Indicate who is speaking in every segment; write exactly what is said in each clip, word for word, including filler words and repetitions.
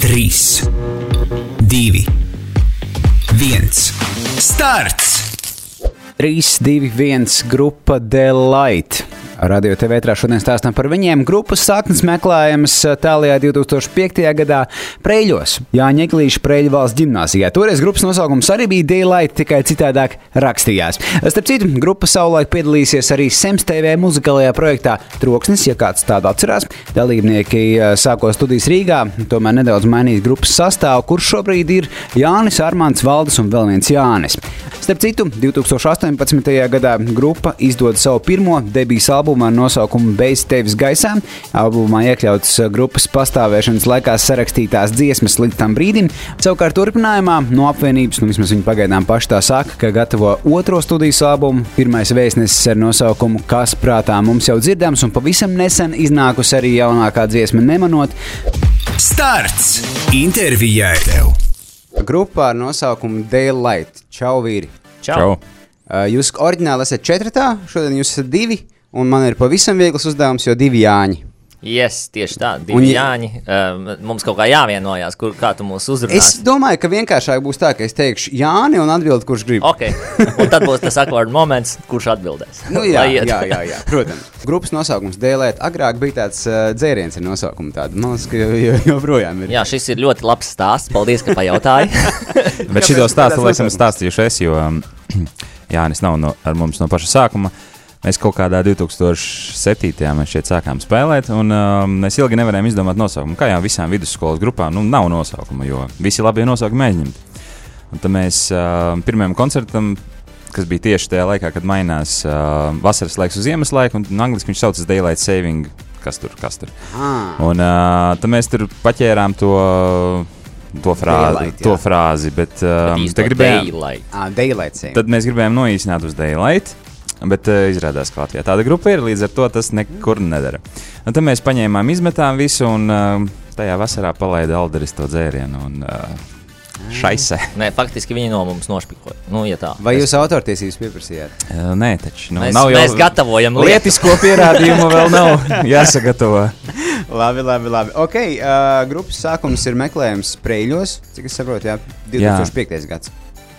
Speaker 1: trīs, divi, viens. Starts!
Speaker 2: trīs, divi, viens grupa Delight. Radio T V ētrā šodien stāstam par viņiem. Grupas saknes meklējams tālajā divtūkstoš piektajā gadā Preļos, Jāņa Eglīša Preļu valsts ģimnāzijā. Toreiz grupas nosaukums arī bija Delight, tikai citādāk rakstījās. Starp citu, grupa savulaik piedalīsies arī Sems T V muzikālajā projektā Troksnis, ja kāds tādu atcerās. Dalībnieki sāko studijas Rīgā, tomēr nedaudz mainīs grupas sastāvu, kurš šobrīd ir Jānis, Armands, Valdis un vēl viens Jānis. Starp citu, divtūkstoš astoņpadsmitajā gadā grupa izdod savu pirmo debijas albumu ar nosaukumu Bez tevis gaisā. Albumā iekļauts grupas pastāvēšanas laikā sarakstītās dziesmas līdz tam brīdim. Savukārt turpinājumā no apvienības, nu vismaz viņi pagaidām paši tā saka, ka gatavo otro studijas albumu. Pirmais vēstnesis ar nosaukumu Kas prātā mums jau dzirdams un pavisam nesen iznākusi arī jaunākā dziesma Nemanot.
Speaker 1: Starts! Intervijai tev!
Speaker 2: Grupā ar nosaukumu Delight. Čau, vīri!
Speaker 3: Čau!
Speaker 2: Jūs oriģināli esat četratā, šodien jūs esat divi, un man ir pavisam viegls uzdevums, jo divi Jāņi.
Speaker 3: Yes, tieši tā, divi
Speaker 2: Un,
Speaker 3: Jāņi. Uh, mums kaut kā jāvienojās, kur, kā tu mūs uzrunās.
Speaker 2: Es domāju, ka vienkāršāk būs tā, ka es teikšu Jāni un atbildi, kurš grib.
Speaker 3: Ok, un tad būs tas awkward moments, kurš atbildēs.
Speaker 2: Nu, jā, jā, jā, jā, protams. Grupas nosaukums Delight agrāk bija tāds uh, dzēriens ar nosaukumu tādu. Man liekas, ka joprojām ir.
Speaker 3: Jā, šis ir ļoti labs stāsts. Paldies, ka pajautāji.
Speaker 4: Bet šito stāstu laikam stāstījuši es, jo um, Jānis nav no, ar mums no paša sākuma. Mēs kaut kādā divtūkstoš septītajā mēs šeit sākām spēlēt, un um, mēs ilgi nevarējām izdomāt nosaukumu. Kā jau visām vidusskolas grupām, nu nav nosaukuma, jo visi labie nosaukumi aizņemti. Un tad mēs uh, pirmajam koncertam, kas bija tieši tajā laikā, kad mainās uh, vasaras laiks uz ziemas laiku, un angliski viņš saucas Daylight Saving, kas tur, kas tur.
Speaker 2: Ah.
Speaker 4: Un uh, tad mēs tur paķērām to... To frāzi,
Speaker 2: Daylight,
Speaker 4: to frāzi, bet, um,
Speaker 3: bet
Speaker 4: gribējām,
Speaker 3: Daylight.
Speaker 2: Ah, Daylight saving.
Speaker 4: tad mēs gribējām noīsināt uz Daylight, bet uh, izrādās, ka Latvijā tāda grupa ir, līdz ar to tas nekur nedara. Un tad mēs paņēmām, izmetām visu, un uh, tajā vasarā palaida Alderis to dzērienu, un uh, šaise.
Speaker 3: Nē, faktiski viņi no mums nošpikoja. Nu, ja tā.
Speaker 2: Vai jūs autortiesības pieprasījāt?
Speaker 4: Uh, nē, taču, nu,
Speaker 3: Mēs,
Speaker 4: nav jau
Speaker 3: mēs gatavojam lietu.
Speaker 4: lietisko pierādījumu vēl nav jāsagatavo.
Speaker 2: Labi, labi, labi. Ok, uh, grupas sākums ir meklējums Preļos, cik es saprotu, jā, divtūkstoš piektais gads.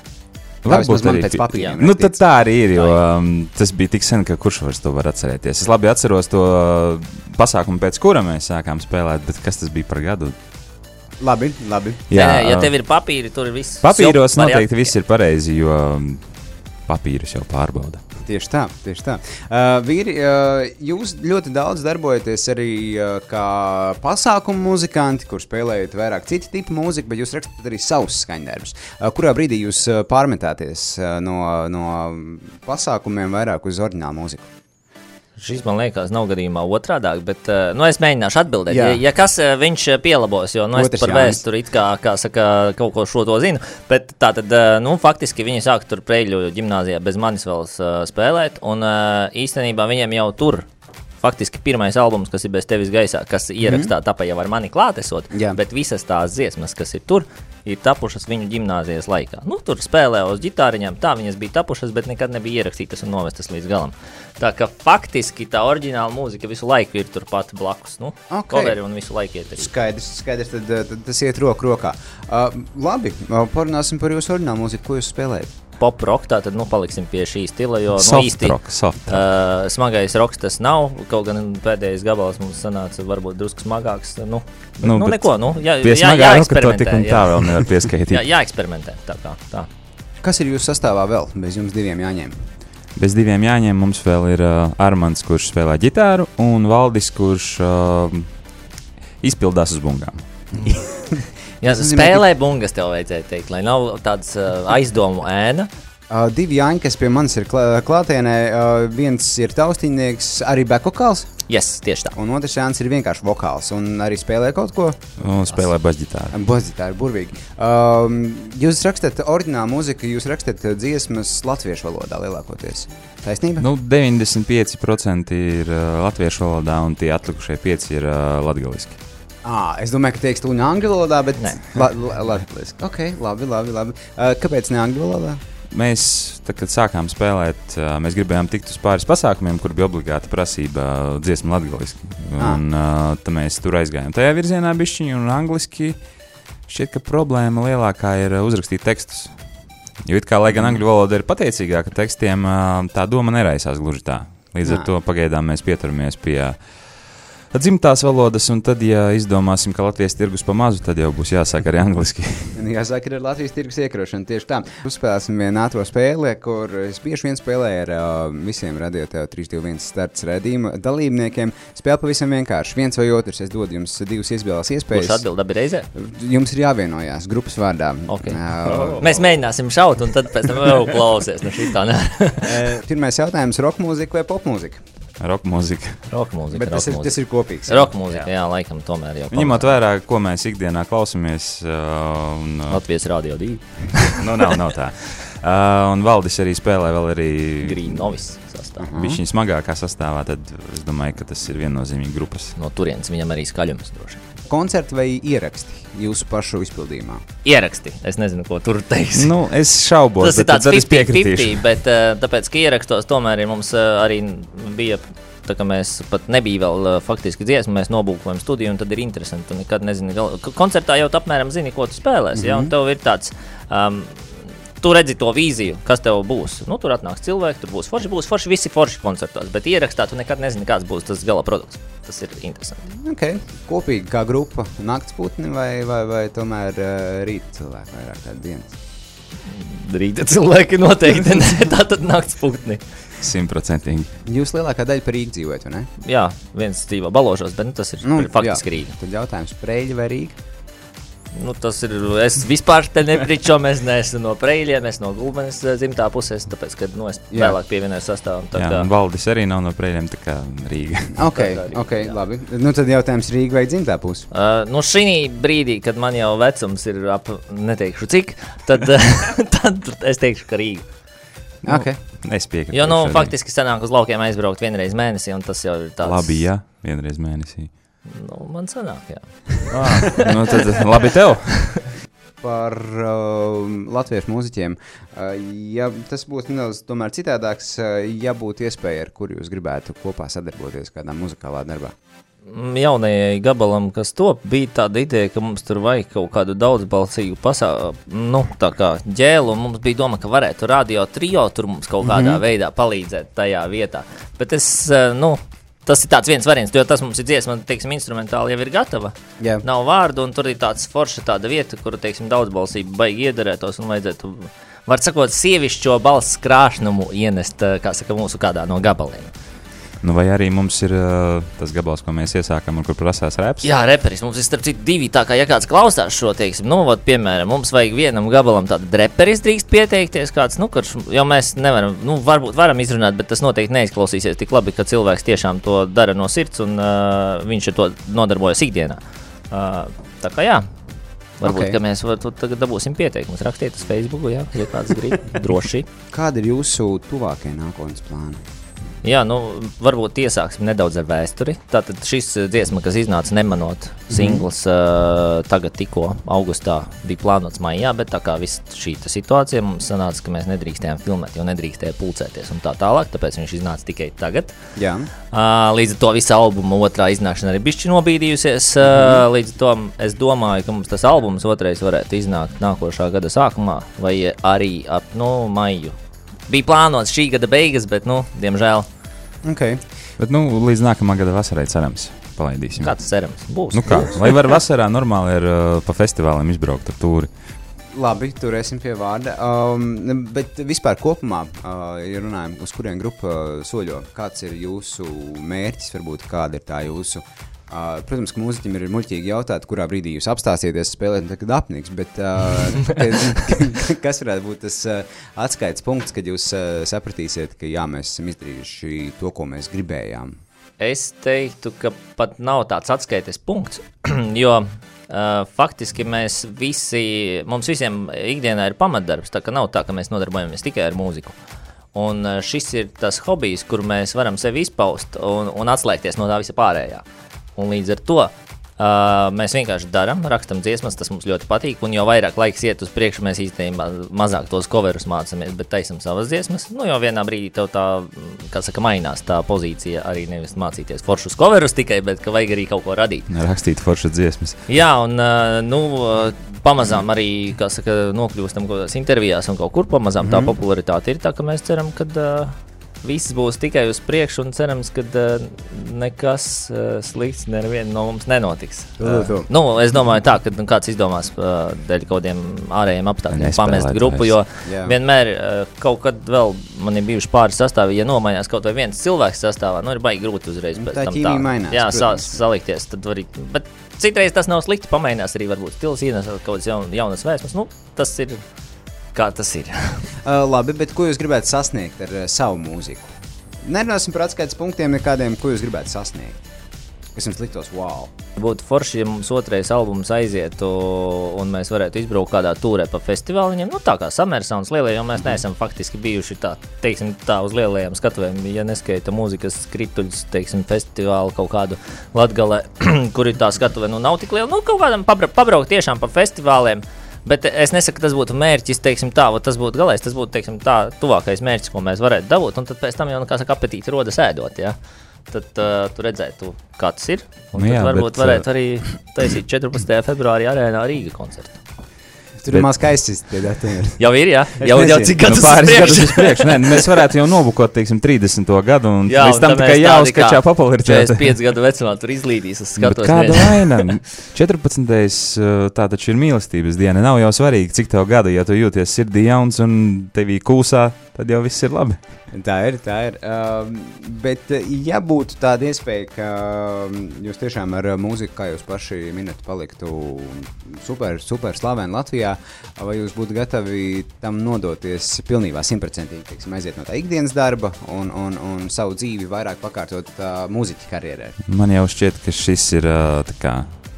Speaker 4: Varbūt
Speaker 2: man
Speaker 4: arī
Speaker 2: pēc papīriem
Speaker 4: Nu, tad
Speaker 2: rakstīts.
Speaker 4: tā arī ir, jo um, tas bija tik sen, ka kurš vairs to var atcerēties. Es labi atceros to pasākumu, pēc kura mēs sākām spēlēt, bet kas tas bija par gadu?
Speaker 2: Labi, labi.
Speaker 3: Jā, Nē, ja tev ir papīri, tur ir viss.
Speaker 4: Papīros
Speaker 3: Jop,
Speaker 4: noteikti viss ir pareizi, jo um, papīrus jau pārbauda.
Speaker 2: Tieši tā, tieši tā. Uh, vīri, uh, jūs ļoti daudz darbojaties arī uh, kā pasākumu muzikanti, kur spēlējat vairāk citu tipu mūziku, bet jūs rakstat arī savus skaņdarbus. Uh, kurā brīdī jūs uh, pārmetāties uh, no, no pasākumiem vairāk uz oriģinālu mūziku?
Speaker 3: Šis man liekas nav gadījumā otrādāk, bet uh, nu, es mēģināšu atbildēt.
Speaker 2: Jā.
Speaker 3: Ja, ja kas uh, viņš uh, pielabos, jo nu, es
Speaker 2: Otrs
Speaker 3: par
Speaker 2: Jānis.
Speaker 3: vēsturi it kā, kā saka, kaut ko šo to zinu, bet tā tad, uh, nu, faktiski viņi sāka tur Preļu ģimnāzijā bez manis vēl uh, spēlēt, un uh, īstenībā viņiem jau tur faktiski pirmais albums, kas ir Bez tevis gaisā, kas ierakstā mm-hmm. tapa jau ar mani klātesot,
Speaker 2: Jā.
Speaker 3: bet visas tās dziesmas, kas ir tur, ir tapušas viņu ģimnāzijas laikā. Nu, tur spēlē uz ģitāriņām, tā viņas bija tapušas, bet nekad nebija ierakstītas un novestas līdz galam. Tā ka faktiski tā oriģināla mūzika visu laiku ir turpat blakus. Nu,
Speaker 2: Ok.
Speaker 3: coveri un visu laiku iet arī.
Speaker 2: Skaidrs, skaidrs, tad, tad tas iet roku rokā. Uh, labi, uh, parunāsim par jūsu oriģinālu mūziku, ko jūs spēlējat.
Speaker 3: Pop rock, tā tad nu paliksim pie šī stila, jo nu,
Speaker 4: Soft
Speaker 3: īsti
Speaker 4: rock, soft rock.
Speaker 3: uh, smagais roks tas nav, kaut gan pēdējais gabals mums sanāca varbūt drusku smagāks, nu, bet,
Speaker 4: Nu,
Speaker 3: nu,
Speaker 4: bet
Speaker 3: neko, nu, jā,
Speaker 4: Pie
Speaker 3: jā,
Speaker 4: smagā roka to
Speaker 3: jāeksperimentē,
Speaker 4: tik un tā vēl nevar pieskaitīt.
Speaker 3: jā, jāeksperimentē, tā kā, tā.
Speaker 2: Kas ir jūsu sastāvā vēl bez jums diviem Jāņiem?
Speaker 4: Bez diviem Jāņiem mums vēl ir uh, Armands, kurš spēlē ģitāru, un Valdis, kurš uh, izpildās uz bungām.
Speaker 3: Jā,
Speaker 2: Tas nozīmē,
Speaker 3: spēlē bungas tev vajadzēja teikt, lai nav tāds uh, aizdomu ēna.
Speaker 2: Uh, divi Jāņi, kas pie manis ir klā, klātienē, uh, viens ir taustīnieks, arī backvokāls,
Speaker 3: Yes, tieši tā.
Speaker 2: un otrs Jānis ir vienkārši vokāls, un arī spēlē kaut ko.
Speaker 4: Un spēlē basģitāru.
Speaker 2: Basģitāri, burvīgi. Um, jūs rakstat oriģinālu mūziku, jūs rakstat dziesmas latviešu valodā lielākoties. Taisnība?
Speaker 4: Nu, deviņdesmit pieci procenti ir uh, latviešu valodā, un tie atlikušie pieci ir uh, latgaliski.
Speaker 2: À, es domāju, ka teiks tūņa angļu valodā, bet
Speaker 3: Nē.
Speaker 2: la, la, latviski. Ok, labi, labi, labi. Uh, kāpēc ne angļu valodā?
Speaker 4: Mēs, tā, kad sākām spēlēt, uh, mēs gribējām tikt uz pāris pasākumiem, kur bija obligāta prasība uh, dziesmu latgaliski. Un uh, tad mēs tur aizgājām tajā virzienā bišķiņu un angliski. Šķiet, ka problēma lielākā ir uzrakstīt tekstus. Jo it kā, lai gan angļu valoda ir pateicīgāka tekstiem, tā doma neraisās gluži tā. Līdz ar to pagaidām mēs pieturamies pie dzimtās valodas, un tad, ja izdomāsim, ka Latvijas tirgus pa mazu, tad jau būs jāsāk arī angliski.
Speaker 2: Jāsāk arī ar Latvijas tirgus iekrošanu, tieši tā. Uzspēlēsim vienu ātro spēli, kur es bieži vien spēlēju ar uh, visiem Radio T V trīs divi viens starts redzījuma dalībniekiem. Spēle pavisam vienkārši, viens vai otrs, es dodu jums divas izvēles iespējas.
Speaker 3: Kurš atbild abi reizē?
Speaker 2: Jums ir jāvienojās grupas vārdā.
Speaker 3: Okay. Uh, Mēs mēģināsim šaut, un tad pēc tam vēl klausies. No šitā, ne?
Speaker 2: Pirmais jautājums – rock mūzika vai pop mūzika?
Speaker 4: Rock mūzika.
Speaker 3: Rock mūzika.
Speaker 2: Bet tas,
Speaker 3: rock
Speaker 2: ir,
Speaker 3: mūzika.
Speaker 2: tas ir kopīgs.
Speaker 3: Rock mūzika, jā, jā laikam tomēr jau.
Speaker 4: Ņemot vērā, ko mēs ikdienā klausamies. Uh, un, uh,
Speaker 3: Latvijas Radio divi.
Speaker 4: nu, nav, nav tā. Uh, un Valdis arī spēlē vēl arī...
Speaker 3: Green Novis sastāvā.
Speaker 4: Uh-huh. Viņš viņa smagākā sastāvā, tad es domāju, ka tas ir viennozīmīgi grupas.
Speaker 3: No turienes viņam arī skaļums droši.
Speaker 2: Koncerti vai ieraksti jūsu pašu izpildījumā?
Speaker 3: Ieraksti. Es nezinu, ko tur teiks.
Speaker 4: Nu, es šaubos,
Speaker 3: tas
Speaker 4: bet
Speaker 3: ir tāds
Speaker 4: tad es piekritīšu.
Speaker 3: fifty, bet tāpēc, ka ierakstos tomēr ir mums arī bija, tā kā mēs pat nebija vēl faktiski dziesma, mēs nobūkojam studiju, un tad ir interesanti. Tu nekad nezini, koncertā jau apmēram zini, ko tu spēlēsi, mm-hmm. ja, un tev ir tāds... Um, Tu redzi to vīziju, kas tev būs. Nu, tur atnāks cilvēki, tur būs forši, būs forši, visi forši koncertos, bet ierakstā tu nekad nezini, kāds būs tas gala produkts. Tas ir interesanti.
Speaker 2: Ok, kopīgi kā grupa naktsputni vai, vai, vai tomēr uh, rīta cilvēki vairāk tādi dienas?
Speaker 3: Rīta cilvēki noteikti, ne, tā tad naktsputni.
Speaker 4: Simtprocentīgi.
Speaker 2: Jūs lielākā daļa par Rīgu dzīvojat, vai ne?
Speaker 3: Jā, viens dzīvo Baložos, bet nu, tas ir nu, faktiski jā. Rīga.
Speaker 2: Tad jautājums, Preļi vai Rīga?
Speaker 3: Nu, tas ir, es vispār te nepričo, mēs neesmu no Preļiem, es no Gulbenes dzimtā puses, tāpēc, ka, nu, es jā. vēlāk pievienoju sastāvam. Tā
Speaker 4: jā,
Speaker 3: kā...
Speaker 4: un Valdis arī nav no Preļiem, tā kā Rīga.
Speaker 2: Ok, ok, jā. Labi. Nu, tad jautājums Rīga vai dzimtā puse?
Speaker 3: Uh, nu, šī brīdī, kad man jau vecums ir ap, neteikšu cik, tad, tad es teikšu, ka Rīga.
Speaker 2: Nu, ok.
Speaker 4: Es piekrītu.
Speaker 3: Jo, nu, faktiski sanāk uz laukiem aizbraukt vienreiz mēnesī, un tas jau ir tāds...
Speaker 4: Labi, jā, vienreiz mēnesī.
Speaker 3: Nu, man sanāk, jā.
Speaker 4: Ah, nu, tad labi tev.
Speaker 2: Par uh, latviešu mūziķiem. Uh, ja tas būtu nedaudz tomēr citādāks, uh, ja būtu iespēja, ar kur jūs gribētu kopā sadarboties kādā muzikālā darbā?
Speaker 3: Jaunajai gabalam, kas top, bija tāda ideja, ka mums tur vajag kaut kādu daudzbalsīgu pasā, nu, tā kā ģēlu, un mums bija doma, ka varētu radio trio tur mums kaut kādā mm-hmm. veidā palīdzēt tajā vietā. Bet es, nu... Tas ir tāds viens variants, jo tas mums ir dziesma, teiksim, instrumentāli jau ir gatava. Yeah. Nav vārdu, un tur ir tāds forša tāda vieta, kura, teiksim, daudzbalsība baigi iederētos un vajadzētu, var sakot, sievišķo balss krāšnumu ienest, kā saka, mūsu kādā no gabaliem.
Speaker 4: Nu, vai arī mums ir uh, tas gabals, ko mēs iesākam un kur prasās reps?
Speaker 3: Jā, reperis. Mums ir starp citu divi, tā kā ja kāds klausās šo, teiksim, nu, vod, piemēram, mums vajag vienam gabalam tādu reperis drīkst pieteikties kāds, nu, kurš, jo mēs nevaram, nu, varbūt varam izrunāt, bet tas noteikti neizklausīsies tik labi, ka cilvēks tiešām to dara no sirds un uh, viņš ar to nodarbojas ikdienā. Uh, tā kā jā. Varbūt, okay. ka mēs var, tagad dabūsim pieteikumus. Rakstiet uz Facebooku, jā, ja kāds grib, droši. Kādi
Speaker 2: ir jūsu tuvākie nākotnes plāni?
Speaker 3: Jā, nu, varbūt iesāksim nedaudz ar vēsturi. Tātad šis dziesma, kas iznāca Nemanot, singls, mm. uh, tagad tikko augustā bija plānots maijā, bet tā kā viss šī situācija mums sanāca, ka mēs nedrīkstējām filmēt, jo nedrīkstēja pulcēties un tā tālāk, tāpēc viņš iznāca tikai tagad.
Speaker 2: Jā.
Speaker 3: Uh, līdz ar to visa albuma otrā iznākšana arī bišķi nobīdījusies. Uh, mm. Līdz ar to es domāju, ka mums tas albums otrais varētu iznākt nākošā gada sākumā vai arī ap, nu, maiju. Bija plānots šī gada beigas, bet, nu, diemžēl.
Speaker 2: Okay.
Speaker 4: Bet, nu, līdz nākamā gada vasarai cerams palaidīsim.
Speaker 3: Kā tas cerams? Būs.
Speaker 4: Nu kā, lai var vasarā normāli ir uh, pa festivāliem izbraukt ar tūri.
Speaker 2: Labi, turēsim pie vārda. Um, bet vispār kopumā, uh, ja runājam, uz kuriem grupa soļo, kāds ir jūsu mērķis, varbūt kāda ir tā jūsu... Uh, protams, ka mūziķim ir muļķīgi jautāt, kurā brīdī jūs apstāsieties spēlēt, un tagad apniks, bet uh, kas varētu būt tas uh, atskaites punkts, kad jūs uh, sapratīsiet, ka jā, mēs esam izdarījuši to, ko mēs gribējām?
Speaker 3: Es teiktu, ka pat nav tāds atskaites punkts, jo uh, faktiski mēs visi, mums visiem ikdienā ir pamatdarbs, tā ka nav tā, ka mēs nodarbojamies tikai ar mūziku. Un uh, šis ir tas hobijs, kur mēs varam sevi izpaust un, un atslēgties no tā visa pārējā. Un līdz ar to Uh, mēs vienkārši darām, rakstam dziesmas, tas mums ļoti patīk, un jo vairāk laiks iet uz priekšu, mēs īstenībā mazāk tos coverus mācamies, bet taisam savas dziesmas, nu jo vienā brīdī tev tā, kā saka, mainās tā pozīcija, arī nevis mācīties foršus coverus tikai, bet ka vajag arī kaut ko radīt.
Speaker 4: Rakstīt foršas dziesmas.
Speaker 3: Jā, un, uh, nu, pamazām arī, kā saka, nokļūstam kaut kādās intervijās un kaut kur pamazām mm. tā popularitāte ir tā, ka mēs ceram, kad uh, viss būs tikai uz priekšu un cerams, ka uh, nekas uh, slikts nevienu no mums nenotiks. Uh, nu, es domāju tā, ka nu, kāds izdomās uh, dēļ kaut kādiem ārējiem apstākļiem pamest grupu, jo jā. vienmēr uh, kaut kad vēl man ir bijuši pāris sastāvi, ja nomainās kaut vai viens cilvēks sastāvā, nu ir baigi grūti uzreiz.
Speaker 2: Tā ķīmija mainās. Jā,
Speaker 3: sa salikties, tad var arī, bet citreiz tas nav slikti, pamainās arī varbūt stils, ienes kaut kādas jaun, jaunas vēsmas, nu, tas ir... Kā tas ir?
Speaker 2: uh, labi, bet ko jūs gribētu sasniegt ar uh, savu mūziku? Nerunāsim par atskaites punktiem nekādiem, ko jūs gribētu sasniegt. Kas jums liktos wow?
Speaker 3: Būtu forši, ja mums otrais albums aizietu un mēs varētu izbraukt kādā tūrē pa festivāliņiem. Nu tā kā Summer Sounds lielie, jo mēs neesam faktiski bijuši tā, teiksim, tā uz lielajiem skatuvēm. Ja neskaita mūzikas krituļus, teiksim, festivālu kaut kādu Latgalē, kur ir tā skatuve, nu nav tik liela. Nu kaut kādam pabra pabraukt tiešām pa festivāliem. Bet es nesaku, ka tas būtu mērķis, teiksim tā, tas būtu galais, tas būtu, teiksim tā, tuvākais mērķis, ko mēs varētu dabūt, un tad pēc tam jau, kā saka, apetīti rodas ēdot, ja? Tad uh, tu redzētu, kā tas ir, un tad jā, varbūt bet, varētu arī taisīt četrpadsmitajā februārī arēnā Rīga koncertu.
Speaker 2: Tur ir maz skaisti tie datumi.
Speaker 3: Jau ir, jā? Jau, jau cik gadus
Speaker 4: nu, pāris gadus uz priekšu. Nē, mēs varētu jau nobukot, teiksim, trīsdesmito gadu un
Speaker 3: jā,
Speaker 4: līdz tam tikai jāuzskačā popularitāte.
Speaker 3: četrdesmit pieci gadu vecumā tur izlīdīs, es skatos.
Speaker 4: Bet kāda vaina? četrpadsmitais tā taču ir mīlestības diena. Nav jau svarīgi, cik tev gadu, ja tu jūties sirdī jauns un tevī kūsā, tad jau viss ir labi.
Speaker 2: Tā ir, tā ir. Uh, bet, ja būtu tāda iespēja, ka jūs tiešām ar mūziku, kā jūs paši minat, paliktu super, super slaveni Latvijā, vai jūs būtu gatavi tam nodoties pilnībā simtprocentīgi, teiksim, aiziet no tā ikdienas darba un, un, un savu dzīvi vairāk pakārtot uh, mūziķa karjerē?
Speaker 4: Man jau šķiet, ka šis ir uh, tā kā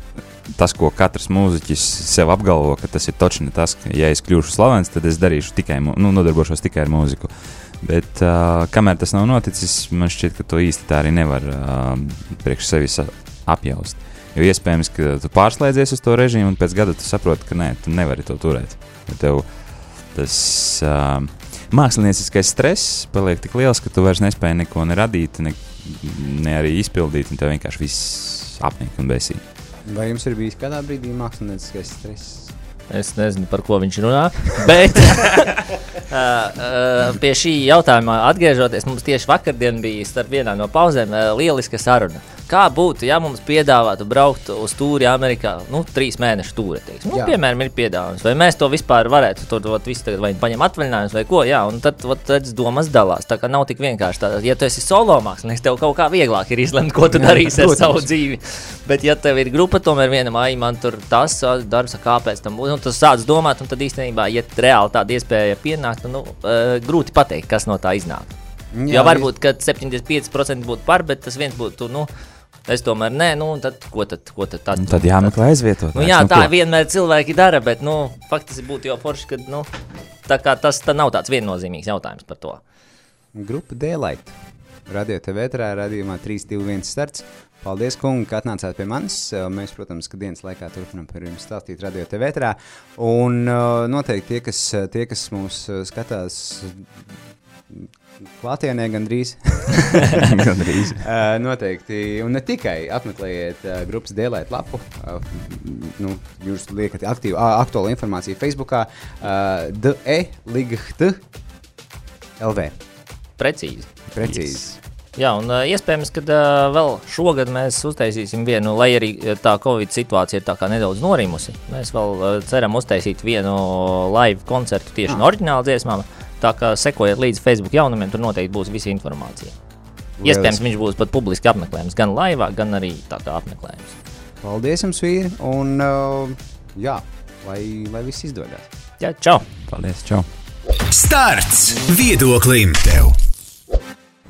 Speaker 4: tas, ko katrs mūziķis sev apgalvo, ka tas ir točni tas, ka ja es kļūšu slavens, tad es darīšu tikai, nu, nodarbošos tikai ar mūziku. Bet uh, kamēr tas nav noticis, man šķiet, ka to īsti tā arī nevar uh, priekš sevis apjaust. Jo iespējams, ka tu pārslēdzies uz to režīmu un pēc gada tu saproti, ka nē, tu nevari to turēt. Jo tev tas uh, mākslinieckais stress paliek tik liels, ka tu vairs nespēji neko neradīt, ne, ne arī izpildīt, un tev vienkārši viss apniek un besī.
Speaker 2: Vai jums ir bijis kādā brīdī mākslinieckais stress?
Speaker 3: Es nezinu, par ko viņš runā, bet uh, uh, pie šī jautājuma atgriežoties, mums tieši vakardien bija starp vienā no pauzēm uh, lieliska saruna. Kā būtu, ja mums piedāvātu braukt uz tūri Amerikā, nu, trīs mēnešu tūri, teiksim, nu, jā. Piemēram, ir piedāvājums, vai mēs to vispār varētu, tur, ot, visi tagad vai paņem atvaļinājums vai ko, jā, un tad, ot, tad domas dalās, tā kā nav tik vienkārši tā, ja tu esi solo mākslinieks, tev kaut kā vieglāk ir izlemt, ko tu jā, darīsi ar savu dzīvi, bet ja tev ir grupa, tomēr vienam, ai, man tur tas darbs, kāpēc tam būs, un tu sāc domāt, un tad īstenībā, ja reāli tāda iespēja pienākt, nu, uh, grūti pateikt, kas no tā iznāk. Jā, jo varbūt, ka septiņdesmit pieci procenti būtu par, bet tas viens būtu, nu, es tomēr nē, nu, un tad, ko tad, ko tad, tad,
Speaker 4: tad jāmeklē aizvietot.
Speaker 3: Nu, jā, nu, tā ko? Vienmēr cilvēki dara, bet, nu, faktiski būtu jau forši, kad, nu, tā kā tas tā nav tāds viennozīmīgs jautājums par to.
Speaker 2: Grupa D-Light. Radio T V ētrā, radījumā trīs divi viens starts. Paldies, kungi, ka atnācāt pie manis. Mēs, protams, ka dienas laikā turpinām par jums stāstīt Radio T V ētrā. Un noteikti tie, kas, tie, kas mūs skatās klātienē gandrīz.
Speaker 4: gandrīz.
Speaker 2: uh, noteikti. Un ne tikai apmeklējiet uh, grupas D-Light lapu. Uh, nu, jūs liekat aktīvu, uh, aktuālu informāciju Facebookā. Uh, D E L I G T L V.
Speaker 3: Precīzi.
Speaker 2: Precīzi.
Speaker 3: Yes. Jā, un uh, iespējams, ka uh, vēl šogad mēs uztaisīsim vienu, lai arī tā Covid situācija ir tā kā nedaudz norimusi. Mēs vēl uh, ceram uztaisīt vienu live koncertu tieši ah. no oriģināla dziesmām. Tā kā sekojiet līdz Facebook jaunumiem, tur noteikti būs visa informācija. Lielis. Iespējams, viņš būs pat publiski apmeklējums, gan laivā, gan arī tā kā apmeklējums.
Speaker 2: Paldies jums, vīri, un uh, jā, lai, lai viss izdodas.
Speaker 3: Jā, čau!
Speaker 4: Paldies, čau!
Speaker 1: Starts viedoklim tev!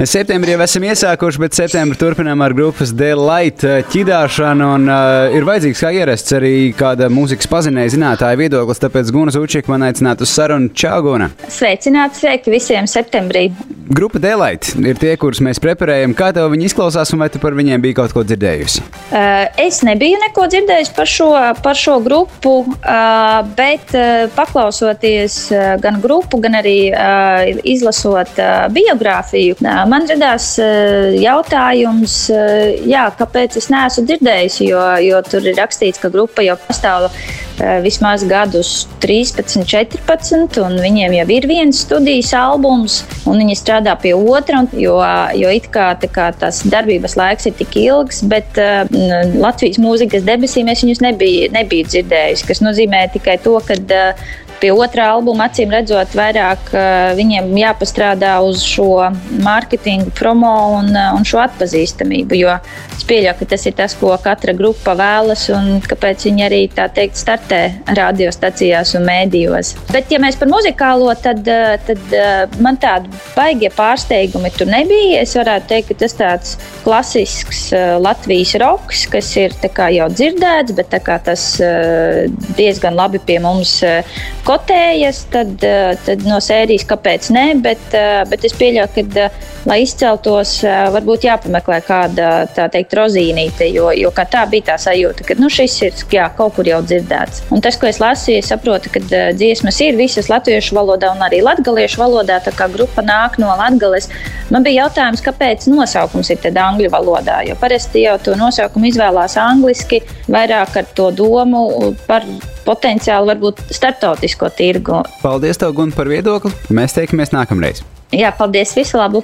Speaker 2: Septembrī jau esam iesākuši, bet septembrī turpinām ar grupas Delight ķidāšanu. Un, uh, ir vajadzīgs kā ierasts arī kāda mūzikas pazinēja zinātāja viedoklis, tāpēc Guna Zučika man aicinātu uz sarunu. Čau, Guna!
Speaker 5: Sveicināti, sveiki visiem septembrī!
Speaker 2: Grupa Delight ir tie, kurus mēs preparējam. Kā tev viņi izklausās un vai tu par viņiem biji kaut ko dzirdējusi?
Speaker 5: Uh, es nebiju neko dzirdējusi par šo, par šo grupu, uh, bet uh, paklausoties uh, gan grupu, gan arī uh, izlasot uh, biogrāfiju, uh, man radās uh, jautājums, uh, jā, kāpēc es neesmu dzirdējusi, jo, jo tur ir rakstīts, ka grupa jau pastāv uh, vismaz gadus trīspadsmit, četrpadsmit, un viņiem jau ir viens studijas albums, un viņi strādā pie otra, jo, jo it kā, tā kā tas darbības laiks ir tik ilgs, bet uh, Latvijas mūzikas debesīm es viņus nebiju, nebiju dzirdējusi, kas nozīmē tikai to, ka uh, pie otrā albuma acīm redzot vairāk uh, viņiem jāpastrādā uz šo mārketingu, promo un, uh, un šo atpazīstamību, jo es pieļauju, ka tas ir tas, ko katra grupa vēlas un kāpēc viņi arī, tā teikt, startē radiostacijās un mēdījos. Bet, ja mēs par muzikālo, tad, uh, tad uh, man tādi baigie pārsteigumi tur nebija. Es varētu teikt, ka tas tāds klasisks uh, Latvijas roks, kas ir tā kā jau dzirdēts, bet tā kā tas uh, diezgan labi pie mums uh, kotējas, tad, tad no sērijas kāpēc ne, bet, bet es pieļauju, ka, lai izceltos, varbūt jāpameklē kāda, tā teikt, rozīnīte, jo, jo kā tā bija tā sajūta, ka nu, šis ir jā, kaut kur jau dzirdēts. Un tas, ko es lasīju, es saprotu, ka dziesmas ir visas latviešu valodā un arī latgaliešu valodā, tā kā grupa nāk no Latgales. Man bija jautājums, kāpēc nosaukums ir tad angļu valodā, jo parasti jau to nosaukumu izvēlās angliski, vairāk ar to domu par potenciāli varbūt starptautisko tirgu.
Speaker 2: Paldies tev, Gun, par viedokli. Mēs teikamies nākamreiz.
Speaker 5: Jā, paldies, visu labu!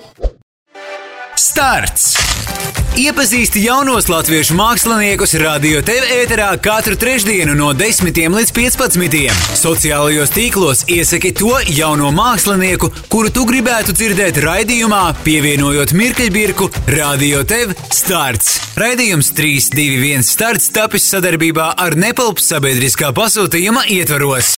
Speaker 1: Starts! Iepazīsti jaunos latviešu māksliniekus Radio T V ēterā katru trešdienu no desmitiem līdz piecpadsmitiem. Sociālajos tīklos iesaki to jauno mākslinieku, kuru tu gribētu dzirdēt raidījumā, pievienojot mirkļbirku Radio T V Starts. Raidījums trīs divi viens Starts tapis sadarbībā ar Nepalp sabiedriskā pasūtījuma ietvaros.